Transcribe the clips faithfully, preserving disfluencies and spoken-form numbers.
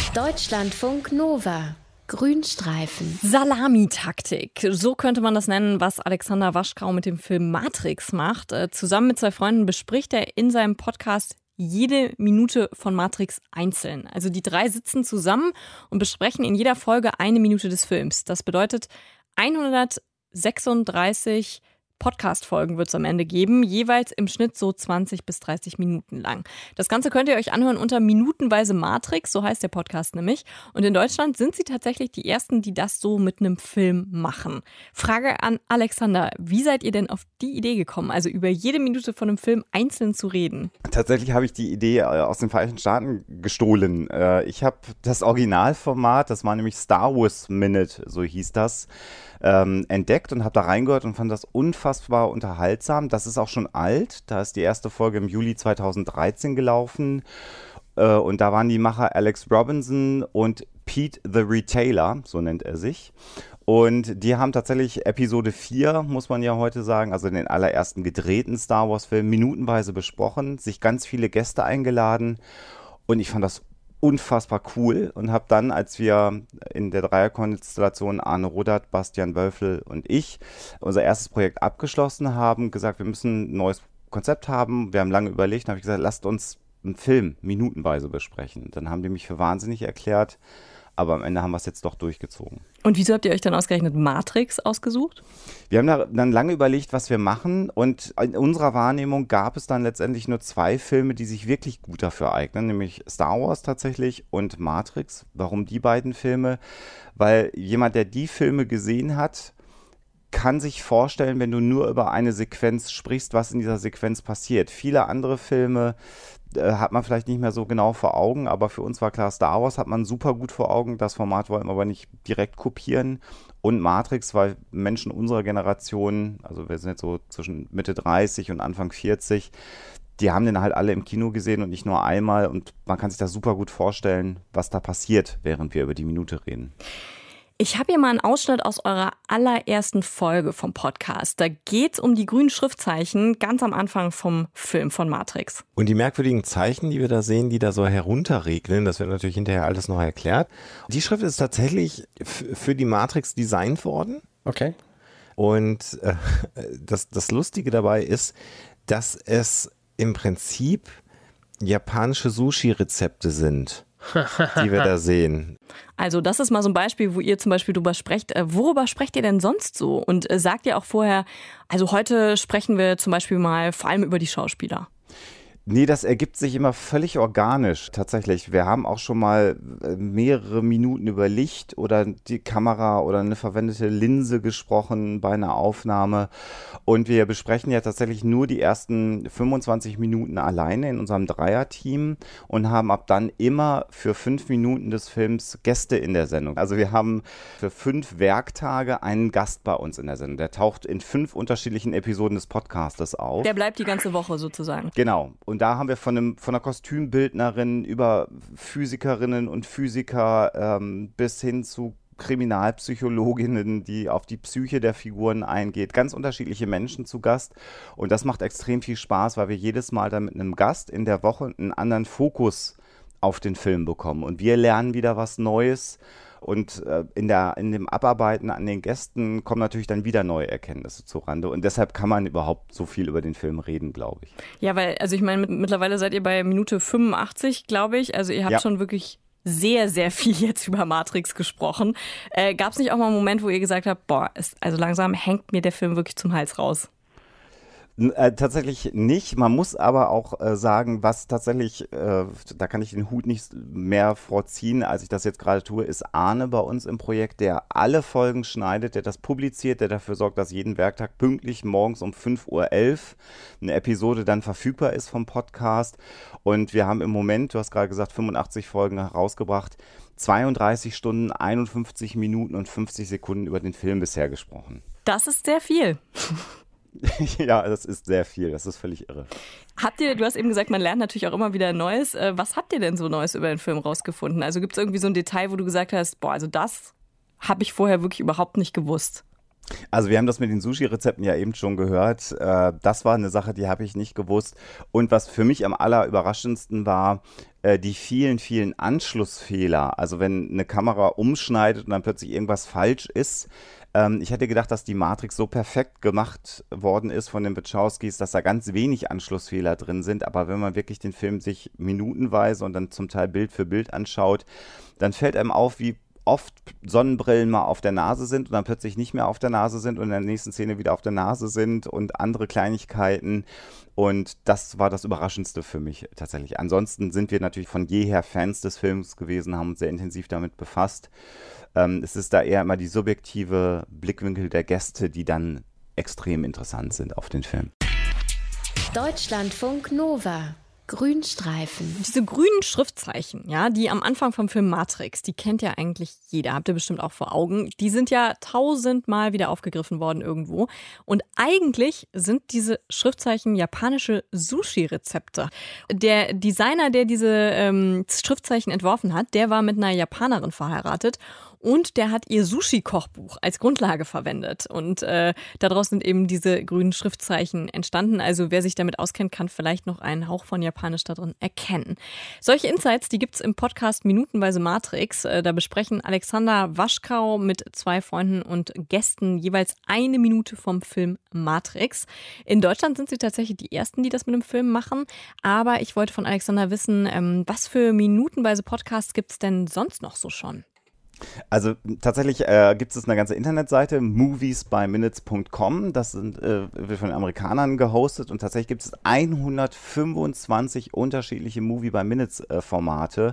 Deutschlandfunk Nova. Grünstreifen. Salamitaktik, so könnte man das nennen, was Alexander Waschkau mit dem Film Matrix macht. Zusammen mit zwei Freunden bespricht er in seinem Podcast jede Minute von Matrix einzeln. Also die drei sitzen zusammen und besprechen in jeder Folge eine Minute des Films. Das bedeutet hundertsechsunddreißig Podcast-Folgen wird es am Ende geben, jeweils im Schnitt so zwanzig bis dreißig Minuten lang. Das Ganze könnt ihr euch anhören unter Minutenweise Matrix, so heißt der Podcast nämlich. Und in Deutschland sind sie tatsächlich die Ersten, die das so mit einem Film machen. Frage an Alexander, wie seid ihr denn auf die Idee gekommen, also über jede Minute von einem Film einzeln zu reden? Tatsächlich habe ich die Idee aus den Vereinigten Staaten gestohlen. Ich habe das Originalformat, das war nämlich Star Wars Minute, so hieß das, ähm, entdeckt und habe da reingehört und fand das unfassbar unterhaltsam. Das ist auch schon alt. Da ist die erste Folge im Juli zweitausenddreizehn gelaufen. Äh, und da waren die Macher Alex Robinson und Pete the Retailer, so nennt er sich. Und die haben tatsächlich Episode vier, muss man ja heute sagen, also den allerersten gedrehten Star Wars-Film, minutenweise besprochen, sich ganz viele Gäste eingeladen. Und ich fand das unfassbar cool und habe dann, als wir in der Dreierkonstellation Arne Rudert, Bastian Wölfel und ich unser erstes Projekt abgeschlossen haben, gesagt, wir müssen ein neues Konzept haben. Wir haben lange überlegt, dann habe ich gesagt, lasst uns einen Film minutenweise besprechen. Dann haben die mich für wahnsinnig erklärt, aber am Ende haben wir es jetzt doch durchgezogen. Und wieso habt ihr euch dann ausgerechnet Matrix ausgesucht? Wir haben da dann lange überlegt, was wir machen, und in unserer Wahrnehmung gab es dann letztendlich nur zwei Filme, die sich wirklich gut dafür eignen, nämlich Star Wars tatsächlich und Matrix. Warum die beiden Filme? Weil jemand, der die Filme gesehen hat, kann sich vorstellen, wenn du nur über eine Sequenz sprichst, was in dieser Sequenz passiert. Viele andere Filme äh, hat man vielleicht nicht mehr so genau vor Augen, aber für uns war klar, Star Wars hat man super gut vor Augen. Das Format wollen wir aber nicht direkt kopieren. Und Matrix, weil Menschen unserer Generation, also wir sind jetzt so zwischen Mitte dreißig und Anfang vierzig, die haben den halt alle im Kino gesehen und nicht nur einmal. Und man kann sich das super gut vorstellen, was da passiert, während wir über die Minute reden. Ich habe hier mal einen Ausschnitt aus eurer allerersten Folge vom Podcast. Da geht es um die grünen Schriftzeichen ganz am Anfang vom Film von Matrix. Und die merkwürdigen Zeichen, die wir da sehen, die da so herunterregeln, das wird natürlich hinterher alles noch erklärt. Die Schrift ist tatsächlich f- für die Matrix designt worden. Okay. Und äh, das, das Lustige dabei ist, dass es im Prinzip japanische Sushi-Rezepte sind, die wir da sehen. Also das ist mal so ein Beispiel, wo ihr zum Beispiel drüber sprecht. Worüber sprecht ihr denn sonst so? Und sagt ihr auch vorher, also heute sprechen wir zum Beispiel mal vor allem über die Schauspieler? Nee, das ergibt sich immer völlig organisch, tatsächlich. Wir haben auch schon mal mehrere Minuten über Licht oder die Kamera oder eine verwendete Linse gesprochen bei einer Aufnahme. Und wir besprechen ja tatsächlich nur die ersten fünfundzwanzig Minuten alleine in unserem Dreierteam und haben ab dann immer für fünf Minuten des Films Gäste in der Sendung. Also wir haben für fünf Werktage einen Gast bei uns in der Sendung. Der taucht in fünf unterschiedlichen Episoden des Podcastes auf. Der bleibt die ganze Woche sozusagen. Genau. Und da haben wir von, einem, von einer Kostümbildnerin über Physikerinnen und Physiker ähm, bis hin zu Kriminalpsychologinnen, die auf die Psyche der Figuren eingeht. Ganz unterschiedliche Menschen zu Gast. Und das macht extrem viel Spaß, weil wir jedes Mal dann mit einem Gast in der Woche einen anderen Fokus auf den Film bekommen. Und wir lernen wieder was Neues. Und äh, in, der, in dem Abarbeiten an den Gästen kommen natürlich dann wieder neue Erkenntnisse zurande. Und deshalb kann man überhaupt so viel über den Film reden, glaube ich. Ja, weil, also ich meine, mit, mittlerweile seid ihr bei Minute fünfundachtzig, glaube ich. Also ihr habt ja schon wirklich sehr, sehr viel jetzt über Matrix gesprochen. Äh, Gab es nicht auch mal einen Moment, wo ihr gesagt habt, boah, ist, also langsam hängt mir der Film wirklich zum Hals raus? Äh, tatsächlich nicht. Man muss aber auch äh, sagen, was tatsächlich, äh, da kann ich den Hut nicht mehr vorziehen, als ich das jetzt gerade tue, ist Arne bei uns im Projekt, der alle Folgen schneidet, der das publiziert, der dafür sorgt, dass jeden Werktag pünktlich morgens um fünf Uhr elf eine Episode dann verfügbar ist vom Podcast. Und wir haben im Moment, du hast gerade gesagt, fünfundachtzig Folgen herausgebracht, zweiunddreißig Stunden, einundfünfzig Minuten und fünfzig Sekunden über den Film bisher gesprochen. Das ist sehr viel. Ja, das ist sehr viel, das ist völlig irre. Habt ihr, du hast eben gesagt, man lernt natürlich auch immer wieder Neues. Was habt ihr denn so Neues über den Film rausgefunden? Also gibt es irgendwie so ein Detail, wo du gesagt hast, boah, also das habe ich vorher wirklich überhaupt nicht gewusst? Also wir haben das mit den Sushi-Rezepten ja eben schon gehört. Äh, das war eine Sache, die habe ich nicht gewusst. Und was für mich am allerüberraschendsten war, äh, die vielen, vielen Anschlussfehler. Also wenn eine Kamera umschneidet und dann plötzlich irgendwas falsch ist. Ähm, ich hätte gedacht, dass die Matrix so perfekt gemacht worden ist von den Wachowskis, dass da ganz wenig Anschlussfehler drin sind. Aber wenn man wirklich den Film sich minutenweise und dann zum Teil Bild für Bild anschaut, dann fällt einem auf, wie oft Sonnenbrillen mal auf der Nase sind und dann plötzlich nicht mehr auf der Nase sind und in der nächsten Szene wieder auf der Nase sind und andere Kleinigkeiten. Und das war das Überraschendste für mich tatsächlich. Ansonsten sind wir natürlich von jeher Fans des Films gewesen, haben uns sehr intensiv damit befasst. Ähm, es ist da eher immer die subjektive Blickwinkel der Gäste, die dann extrem interessant sind auf den Film. Deutschlandfunk Nova. Grünstreifen. Diese grünen Schriftzeichen, ja, die am Anfang vom Film Matrix, die kennt ja eigentlich jeder, habt ihr bestimmt auch vor Augen. Die sind ja tausendmal wieder aufgegriffen worden irgendwo. Und eigentlich sind diese Schriftzeichen japanische Sushi-Rezepte. Der Designer, der diese ähm, Schriftzeichen entworfen hat, der war mit einer Japanerin verheiratet. Und der hat ihr Sushi-Kochbuch als Grundlage verwendet. Und äh, daraus sind eben diese grünen Schriftzeichen entstanden. Also wer sich damit auskennt, kann vielleicht noch einen Hauch von Japanisch da drin erkennen. Solche Insights, die gibt's im Podcast Minutenweise Matrix. Äh, da besprechen Alexander Waschkau mit zwei Freunden und Gästen jeweils eine Minute vom Film Matrix. In Deutschland sind sie tatsächlich die Ersten, die das mit dem Film machen. Aber ich wollte von Alexander wissen, ähm, was für minutenweise Podcasts gibt's denn sonst noch so schon? Also tatsächlich äh, gibt es eine ganze Internetseite, movies by minutes punkt com, das sind, äh, wird von den Amerikanern gehostet und tatsächlich gibt es hundertfünfundzwanzig unterschiedliche Movie by Minutes äh, Formate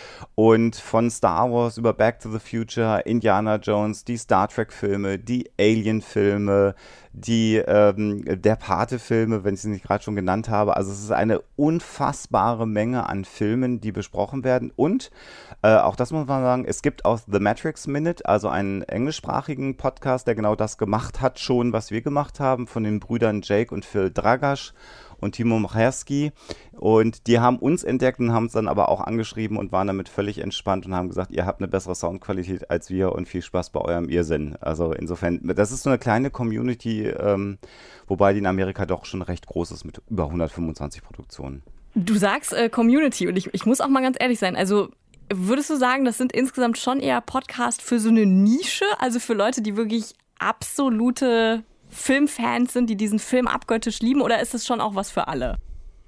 und von Star Wars über Back to the Future, Indiana Jones, die Star Trek Filme, die Alien Filme, die ähm, der Pate-Filme, wenn ich sie nicht gerade schon genannt habe. Also es ist eine unfassbare Menge an Filmen, die besprochen werden. Und äh, auch das muss man sagen, es gibt auch The Matrix Minute, also einen englischsprachigen Podcast, der genau das gemacht hat schon, was wir gemacht haben, von den Brüdern Jake und Phil Dragasch und Timo Macherski. Und die haben uns entdeckt und haben es dann aber auch angeschrieben und waren damit völlig entspannt und haben gesagt, ihr habt eine bessere Soundqualität als wir und viel Spaß bei eurem Irrsinn. Also insofern, das ist so eine kleine Community, ähm, wobei die in Amerika doch schon recht groß ist mit über hundertfünfundzwanzig Produktionen. Du sagst äh, Community und ich, ich muss auch mal ganz ehrlich sein, also würdest du sagen, das sind insgesamt schon eher Podcasts für so eine Nische, also für Leute, die wirklich absolute Filmfans sind, die diesen Film abgöttisch lieben, oder ist es schon auch was für alle?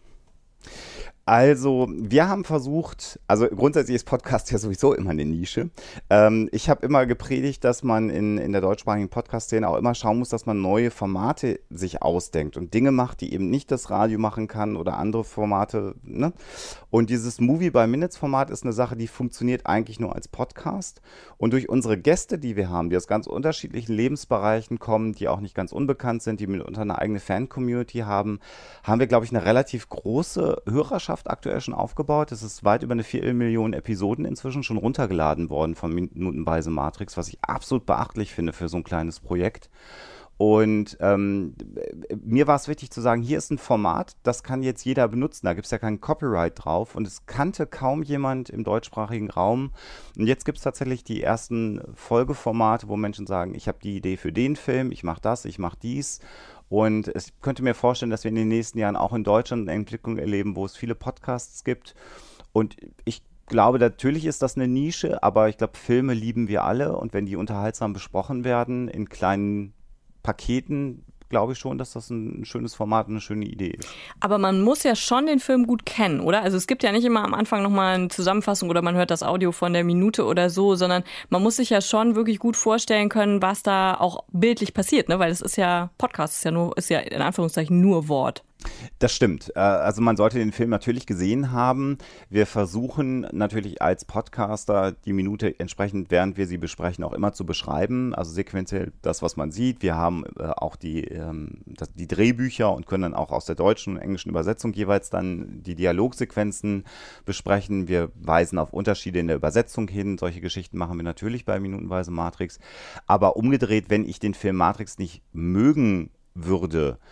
Also, wir haben versucht, also grundsätzlich ist Podcast ja sowieso immer eine Nische. Ähm, ich habe immer gepredigt, dass man in, in der deutschsprachigen Podcast-Szene auch immer schauen muss, dass man neue Formate sich ausdenkt und Dinge macht, die eben nicht das Radio machen kann oder andere Formate. Ne? Und dieses Movie by Minutes Format ist eine Sache, die funktioniert eigentlich nur als Podcast. Und durch unsere Gäste, die wir haben, die aus ganz unterschiedlichen Lebensbereichen kommen, die auch nicht ganz unbekannt sind, die mitunter eine eigene Fan-Community haben, haben wir, glaube ich, eine relativ große Hörerschaft aktuell schon aufgebaut. Es ist weit über eine Viertelmillion Episoden inzwischen schon runtergeladen worden von Minutenweise Matrix, was ich absolut beachtlich finde für so ein kleines Projekt. Und ähm, mir war es wichtig zu sagen, hier ist ein Format, das kann jetzt jeder benutzen. Da gibt es ja kein Copyright drauf und es kannte kaum jemand im deutschsprachigen Raum. Und jetzt gibt es tatsächlich die ersten Folgeformate, wo Menschen sagen, ich habe die Idee für den Film, ich mache das, ich mache dies. Und ich könnte mir vorstellen, dass wir in den nächsten Jahren auch in Deutschland eine Entwicklung erleben, wo es viele Podcasts gibt. Und ich glaube, natürlich ist das eine Nische, aber ich glaube, Filme lieben wir alle. Und wenn die unterhaltsam besprochen werden in kleinen Paketen, glaube ich schon, dass das ein schönes Format und eine schöne Idee ist. Aber man muss ja schon den Film gut kennen, oder? Also es gibt ja nicht immer am Anfang nochmal eine Zusammenfassung oder man hört das Audio von der Minute oder so, sondern man muss sich ja schon wirklich gut vorstellen können, was da auch bildlich passiert, ne? Weil das ist ja, Podcast ist ja nur, ist ja in Anführungszeichen nur Wort. Das stimmt. Also man sollte den Film natürlich gesehen haben. Wir versuchen natürlich als Podcaster die Minute entsprechend, während wir sie besprechen, auch immer zu beschreiben. Also sequenziell das, was man sieht. Wir haben auch die, die Drehbücher und können dann auch aus der deutschen und englischen Übersetzung jeweils dann die Dialogsequenzen besprechen. Wir weisen auf Unterschiede in der Übersetzung hin. Solche Geschichten machen wir natürlich bei Minutenweise Matrix. Aber umgedreht, wenn ich den Film Matrix nicht mögen würde,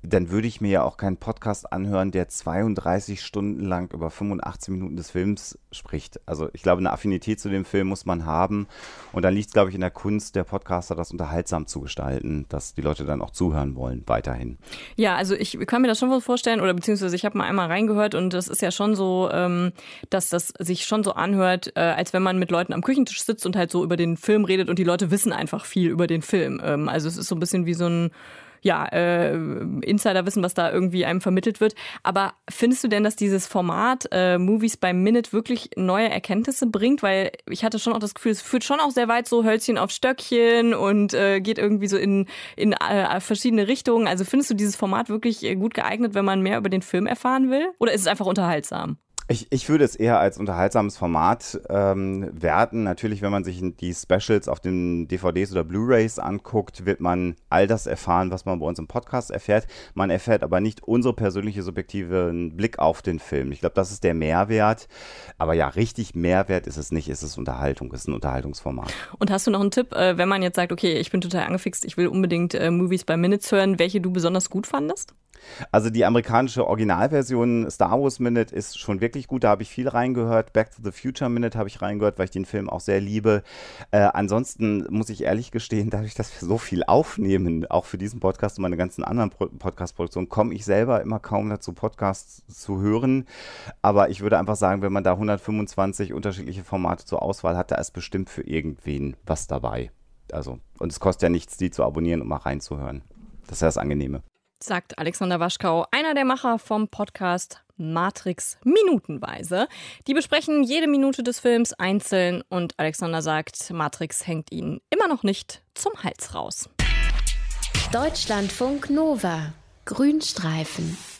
dann würde ich mir ja auch keinen Podcast anhören, der zweiunddreißig Stunden lang über fünfundachtzig Minuten des Films spricht. Also ich glaube, eine Affinität zu dem Film muss man haben. Und dann liegt es, glaube ich, in der Kunst der Podcaster, das unterhaltsam zu gestalten, dass die Leute dann auch zuhören wollen, weiterhin. Ja, also ich kann mir das schon vorstellen, oder beziehungsweise ich habe mal einmal reingehört und das ist ja schon so, ähm, dass das sich schon so anhört, äh, als wenn man mit Leuten am Küchentisch sitzt und halt so über den Film redet und die Leute wissen einfach viel über den Film. Ähm, also es ist so ein bisschen wie so ein ja, äh, Insider wissen, was da irgendwie einem vermittelt wird. Aber findest du denn, dass dieses Format äh, Movies by Minute wirklich neue Erkenntnisse bringt? Weil ich hatte schon auch das Gefühl, es führt schon auch sehr weit so Hölzchen auf Stöckchen und äh, geht irgendwie so in, in äh, verschiedene Richtungen. Also findest du dieses Format wirklich gut geeignet, wenn man mehr über den Film erfahren will? Oder ist es einfach unterhaltsam? Ich, ich würde es eher als unterhaltsames Format ähm, werten. Natürlich, wenn man sich die Specials auf den D V Ds oder Blu-rays anguckt, wird man all das erfahren, was man bei uns im Podcast erfährt. Man erfährt aber nicht unsere persönliche subjektive Blick auf den Film. Ich glaube, das ist der Mehrwert. Aber ja, richtig Mehrwert ist es nicht. Es ist Unterhaltung, es ist ein Unterhaltungsformat. Und hast du noch einen Tipp, äh, wenn man jetzt sagt, okay, ich bin total angefixt, ich will unbedingt äh, Movies by Minutes hören, welche du besonders gut fandest? Also die amerikanische Originalversion Star Wars Minute ist schon wirklich gut, da habe ich viel reingehört. Back to the Future Minute habe ich reingehört, weil ich den Film auch sehr liebe. Äh, ansonsten muss ich ehrlich gestehen, dadurch, dass wir so viel aufnehmen, auch für diesen Podcast und meine ganzen anderen Pro- Podcast-Produktionen, komme ich selber immer kaum dazu, Podcasts zu hören. Aber ich würde einfach sagen, wenn man da hundertfünfundzwanzig unterschiedliche Formate zur Auswahl hat, da ist bestimmt für irgendwen was dabei. Also, und es kostet ja nichts, die zu abonnieren und mal reinzuhören. Das ist ja das Angenehme. Sagt Alexander Waschkau, einer der Macher vom Podcast Matrix Minutenweise. Die besprechen jede Minute des Films einzeln und Alexander sagt, Matrix hängt ihnen immer noch nicht zum Hals raus. Deutschlandfunk Nova. Grünstreifen.